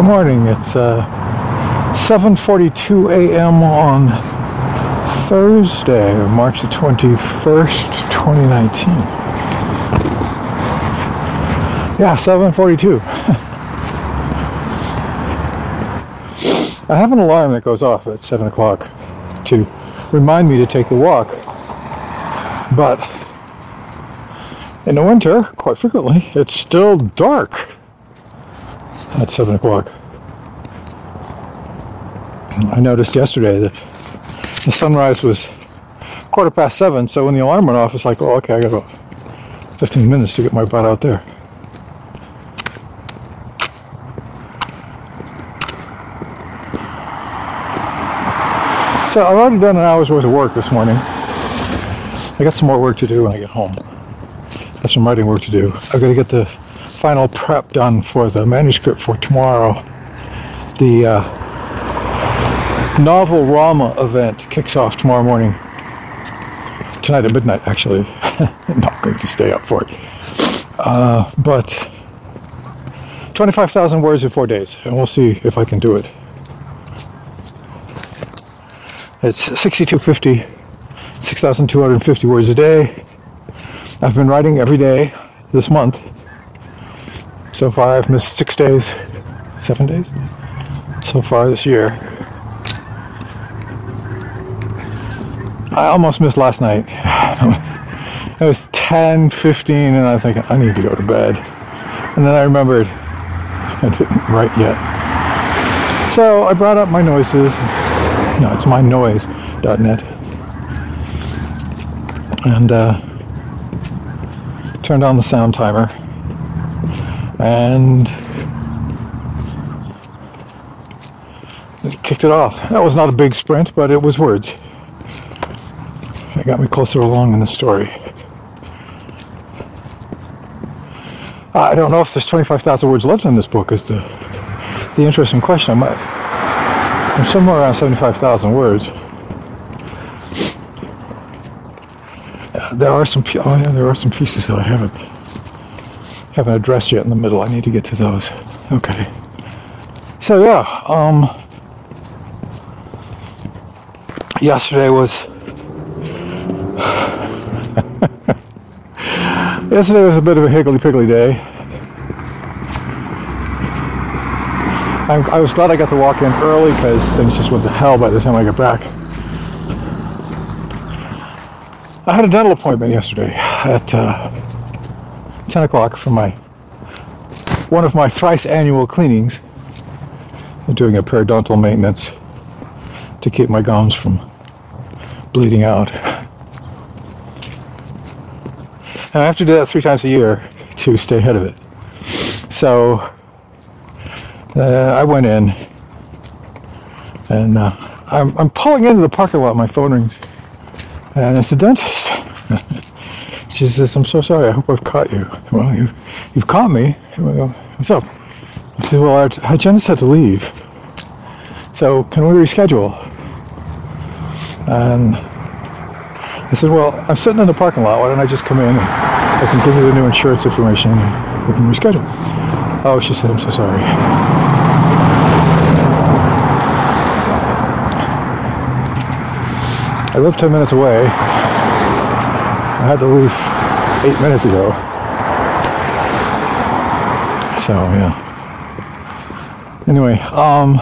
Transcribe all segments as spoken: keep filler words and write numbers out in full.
Good morning. It's uh, seven forty-two a m on Thursday, March the twenty-first, twenty nineteen. Yeah, seven forty-two. I have an alarm that goes off at seven o'clock to remind me to take the walk. But in the winter, quite frequently, it's still dark at seven o'clock. I noticed yesterday that the sunrise was quarter past seven, so when the alarm went off, it's like, oh, okay, I got about fifteen minutes to get my butt out there. So I've already done an hour's worth of work this morning. I got some more work to do when I get home. I have some writing work to do. I've got to get the final prep done for the manuscript for tomorrow. The uh, Novel Rama event kicks off tomorrow morning. Tonight at midnight, actually. I'm not going to stay up for it. Uh, but twenty-five thousand words in four days, and we'll see if I can do it. It's sixty-two fifty, six thousand two hundred fifty words a day. I've been writing every day this month. So far, I've missed six days, seven days so far this year. I almost missed last night. It was ten fifteen, and I was thinking, I need to go to bed. And then I remembered I didn't write yet. So I brought up my noises. No, it's my noise dot net. And uh, turned on the sound timer. And kicked it off. That was not a big sprint, but it was words. It got me closer along in the story. I don't know if there's twenty-five thousand words left in this book is the the interesting question. I might, I'm somewhere around seventy-five thousand words. There are some, oh yeah, there are some pieces that I haven't haven't addressed yet in the middle. I need to get to those. Okay. So yeah, um, yesterday was yesterday was a bit of a higgledy-piggledy day. I'm, I was glad I got to walk in early because things just went to hell by the time I got back. I had a dental appointment yesterday at uh, ten o'clock for my one of my thrice annual cleanings. I'm doing a periodontal maintenance to keep my gums from bleeding out. And I have to do that three times a year to stay ahead of it. So uh, I went in, and uh, I'm, I'm pulling into the parking lot. My phone rings, and it's the dentist. She says, "I'm so sorry. I hope I've caught you." Well, you, you've caught me. I go, "What's up?" I said, "Well, our hygienist had to leave, so can we reschedule?" And I said, "Well, I'm sitting in the parking lot. Why don't I just come in and I can give you the new insurance information and we can reschedule?" Oh, she said, "I'm so sorry." I live ten minutes away. I had to leave eight minutes ago. So, yeah. Anyway, um...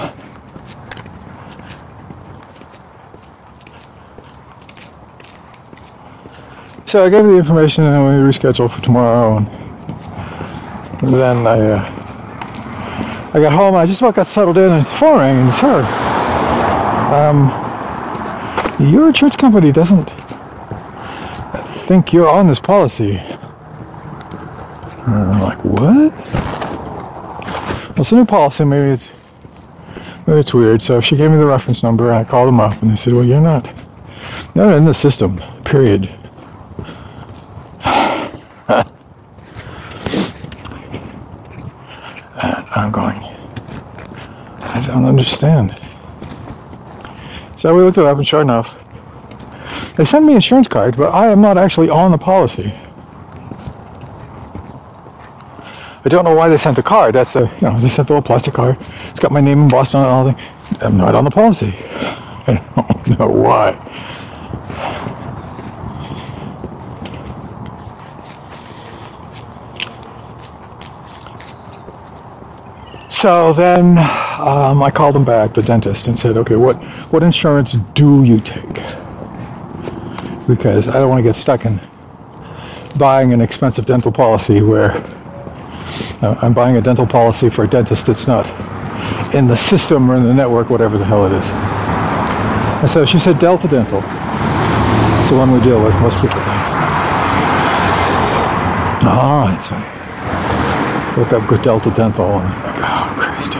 so I gave you the information and we rescheduled for tomorrow. And then I, uh, I got home and I just about got settled in and the phone rang and sir, um, your insurance company doesn't think you're on this policy. And I'm like, what? Well, it's a new policy. Maybe it's maybe it's weird. So she gave me the reference number and I called them up and they said, well, you're not, you're not in the system. Period. And I'm going, I don't understand. So we looked it up, and sure enough, they sent me an insurance card, but I am not actually on the policy. I I don't know why they sent the card. That's a, you know, they sent the little plastic card. It's got my name embossed on it and all that. I'm not on the policy. I don't know why. So then um, I called them back, the dentist, and said, okay, what, what insurance do you take? Because I don't want to get stuck in buying an expensive dental policy where uh, I'm buying a dental policy for a dentist that's not in the system or in the network, whatever the hell it is. And so she said Delta Dental. That's the one we deal with most people. All right, so look up good Delta Dental, and I'm like, oh, Christ.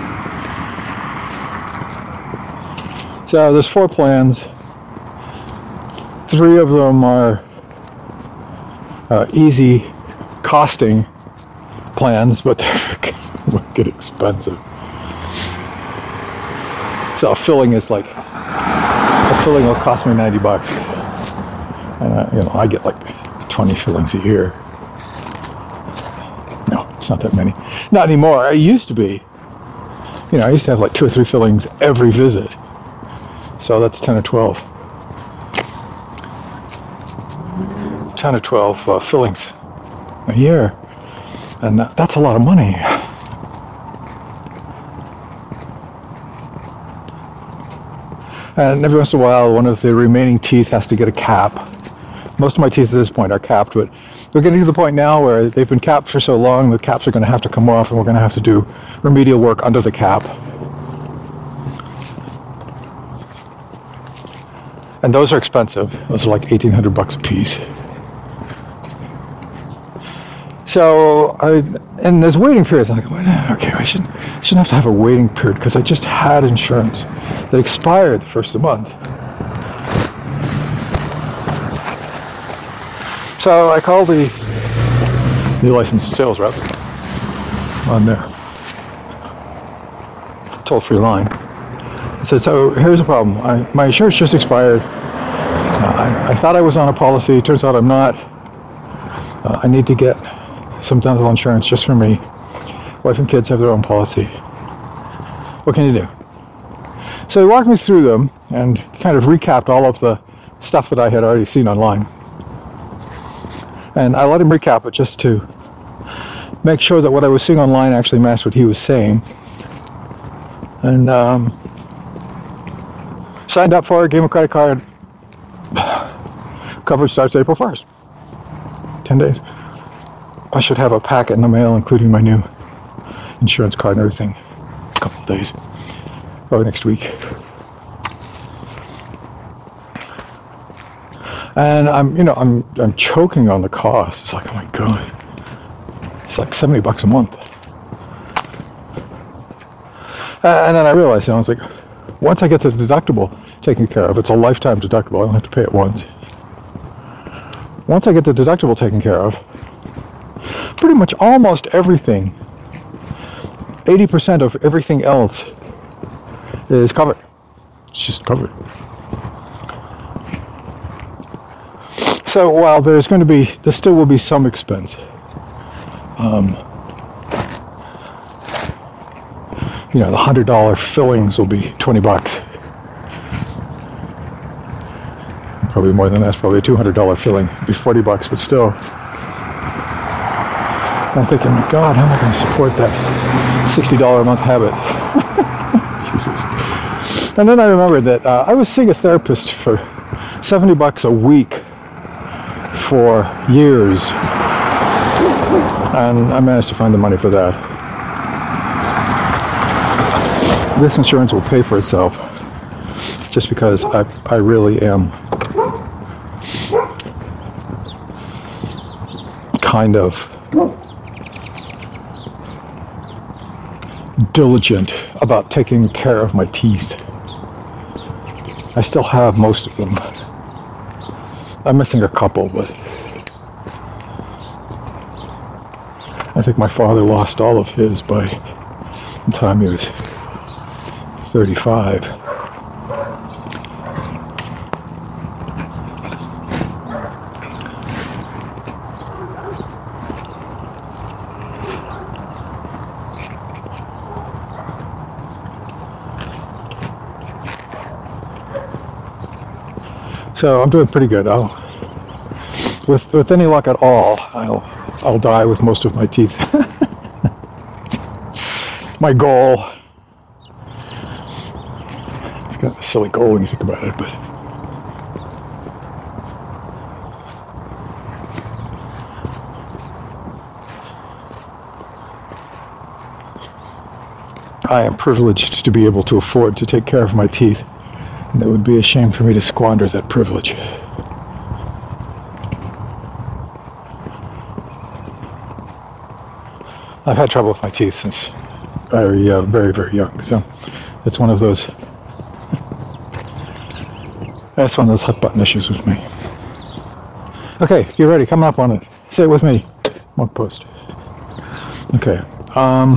So there's four plans. Three of them are uh, easy costing plans, but they're wicked expensive. So a filling is like, a filling will cost me ninety bucks. And I, you know, I get like twenty fillings a year. No, it's not that many. Not anymore. I used to be. You know, I used to have like two or three fillings every visit. So that's ten or twelve. ten or twelve uh, fillings a year. And that, that's a lot of money. And every once in a while, one of the remaining teeth has to get a cap. Most of my teeth at this point are capped, but we're getting to the point now where they've been capped for so long, the caps are going to have to come off, and we're going to have to do remedial work under the cap. And those are expensive. Those are like eighteen hundred bucks a piece. So, I, and there's waiting periods. I'm like, okay, I shouldn't, shouldn't have to have a waiting period because I just had insurance that expired the first of the month. So I called the new licensed sales rep on their toll-free line. I said, so here's the problem. I, my insurance just expired. Uh, I, I thought I was on a policy. Turns out I'm not. Uh, I need to get some dental insurance just for me. Wife and kids have their own policy. What can you do? So they walked me through them and kind of recapped all of the stuff that I had already seen online. And I let him recap it just to make sure that what I was seeing online actually matched what he was saying. And um, signed up for it, gave him a credit card. Coverage starts April first. ten days. I should have a packet in the mail including my new insurance card and everything. A couple of days. Probably next week. And I'm, you know, I'm I'm choking on the cost. It's like, oh my god. It's like seventy bucks a month. Uh, and then I realized, you know, I was like, once I get the deductible taken care of, it's a lifetime deductible. I don't have to pay it once. Once I get the deductible taken care of, pretty much almost everything, eighty percent of everything else is covered. It's just covered. So while there's going to be, there still will be some expense. Um, you know, the one hundred dollar fillings will be twenty bucks. Probably more than that. It's probably a two hundred dollar filling. It'd be forty bucks, but still. I'm thinking, God, how am I going to support that sixty dollar a month habit? Jesus. And then I remembered that uh, I was seeing a therapist for seventy bucks a week for years. And I managed to find the money for that. This insurance will pay for itself just because I, I really am kind of diligent about taking care of my teeth. I still have most of them. I'm missing a couple, but I think my father lost all of his by the time he was thirty-five. So I'm doing pretty good. I'll, with with any luck at all, I'll I'll die with most of my teeth. My goal. It's kind of a silly goal when you think about it, but I am privileged to be able to afford to take care of my teeth, and it would be a shame for me to squander that privilege. I've had trouble with my teeth since I was uh, very, very young, so it's one of those, that's one of those hot button issues with me. Okay, get ready, coming up on it. Say it with me. Monk post. Okay. Um,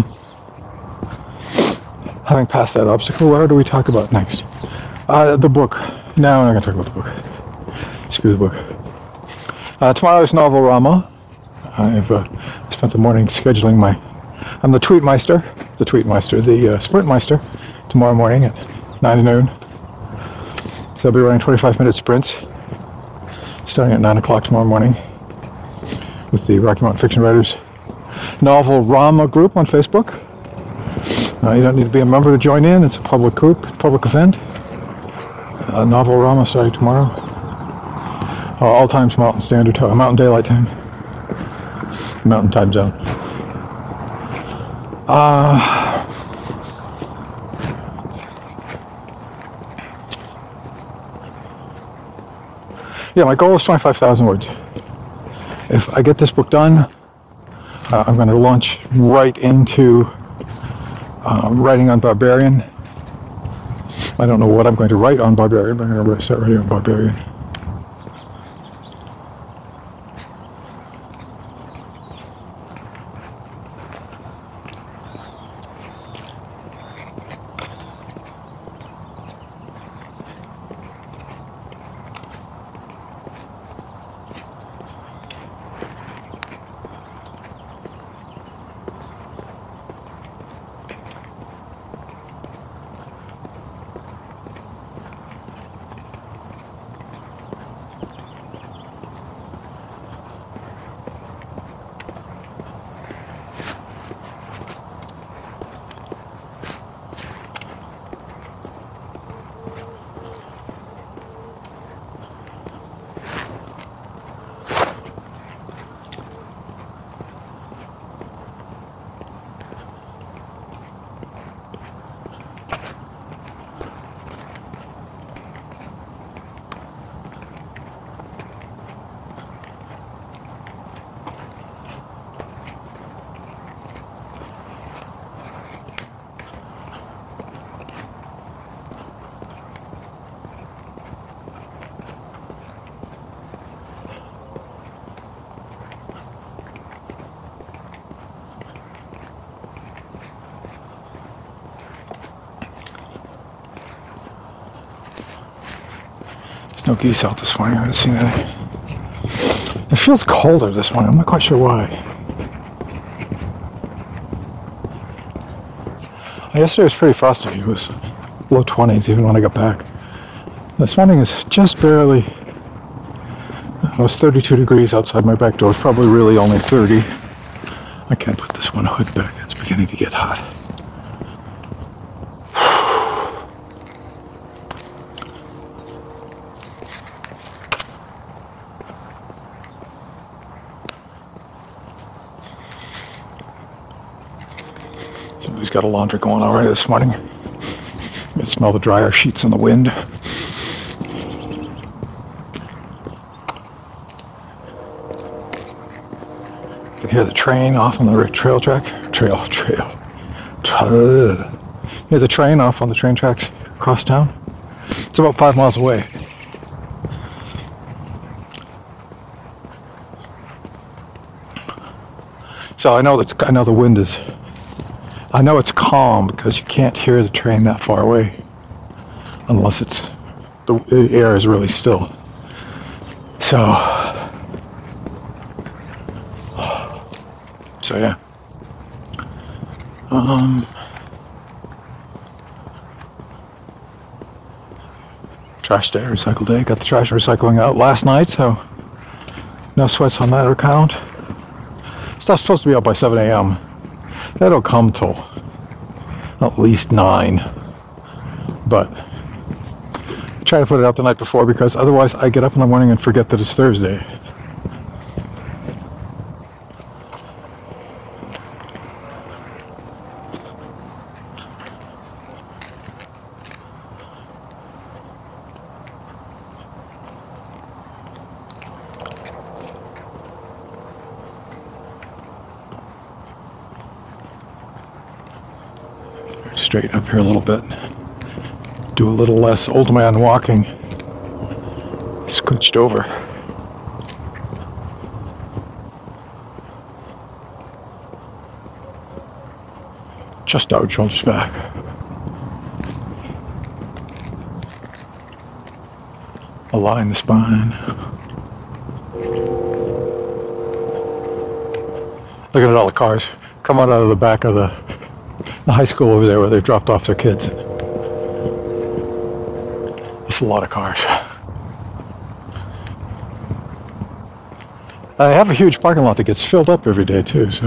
having passed that obstacle, what do we talk about next? Uh, the book. No, we're not going to talk about the book. Screw the book. Uh, tomorrow's Novel-Rama. I've uh, spent the morning scheduling my... I'm the Tweetmeister. The Tweetmeister. The uh, Sprintmeister. Tomorrow morning at nine to noon. So I'll be running twenty-five minute sprints. Starting at nine o'clock tomorrow morning. With the Rocky Mountain Fiction Writers Novel-Rama group on Facebook. Uh, you don't need to be a member to join in. It's a public group, public event. Uh, Novel-Rama starting tomorrow. Uh, all times Mountain Standard Time, Mountain Daylight Time, Mountain Time Zone. Uh, yeah, my goal is twenty-five thousand words. If I get this book done, uh, I'm going to launch right into uh, writing on Barbarian. I don't know what I'm going to write on Barbarian, but I'm going to start writing on Barbarian. No geese out this morning. I haven't seen any. It feels colder this morning. I'm not quite sure why. Yesterday was pretty frosty. It was low twenties even when I got back. This morning is just barely... It was thirty-two degrees outside my back door. It's probably really only thirty. I can't put this one hood back. It's beginning to get hot. Somebody's got a laundry going already this morning. You can smell the dryer sheets in the wind. You can hear the train off on the trail track. Trail, trail. trail. Hear the train off on the train tracks across town. It's about five miles away. So I know that's I know the wind is. I know it's calm because you can't hear the train that far away, unless it's the air is really still. So, so yeah. Um. Trash day, recycle day. Got the trash and recycling out last night, so no sweats on that account. Stuff's supposed to be out by seven a m They don't come till at least nine. But I try to put it out the night before because otherwise I get up in the morning and forget that it's Thursday. Straighten up here a little bit. Do a little less old man walking. Scooched over. Chest out, shoulders back. Align the spine. Looking at all the cars come out of the back of the the high school over there where they dropped off their kids. It's a lot of cars. I have a huge parking lot that gets filled up every day too, so.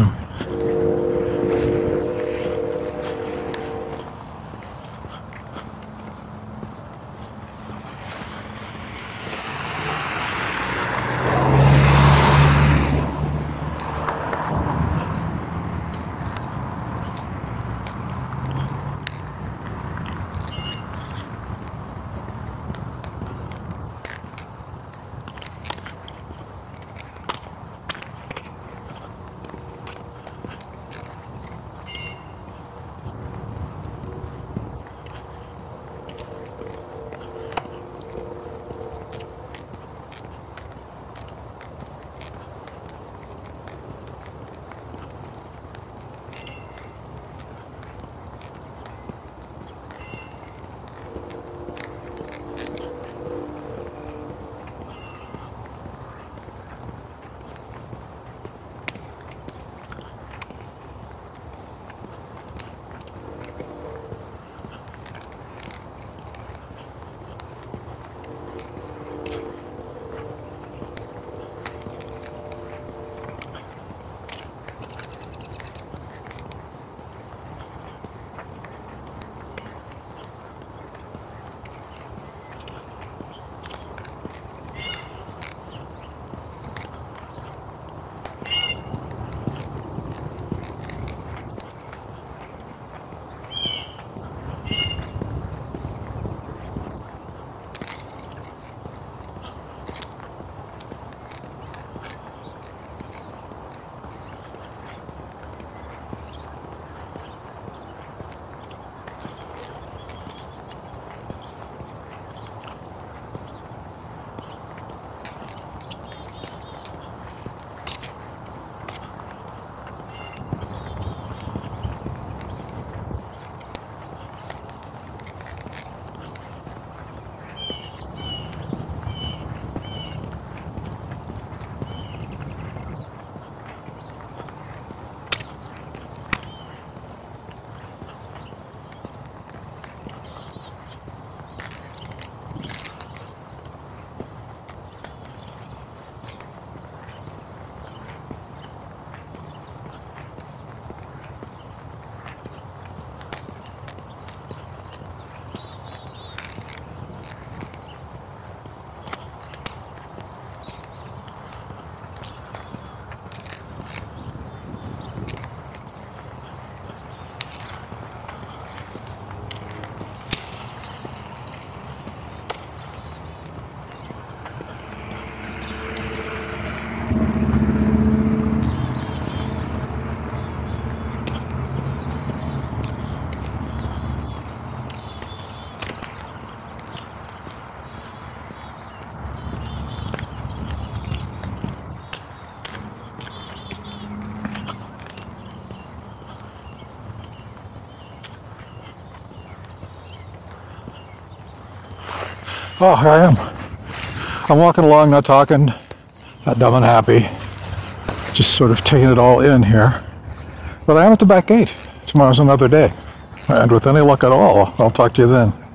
Oh, here I am. I'm walking along, not talking, not dumb and happy. Just sort of taking it all in here. But I am at the back gate. Tomorrow's another day. And with any luck at all, I'll talk to you then.